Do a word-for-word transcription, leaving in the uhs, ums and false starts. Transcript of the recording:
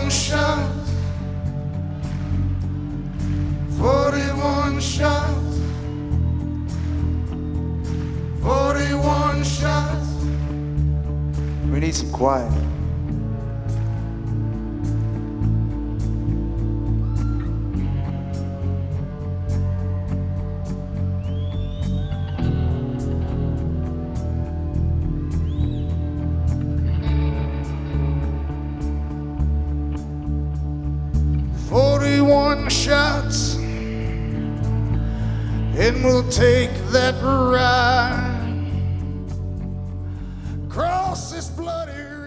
forty-one shots, forty-one shots, forty-one shots. We need some quiet. forty-one shots, and we'll take that ride across this bloody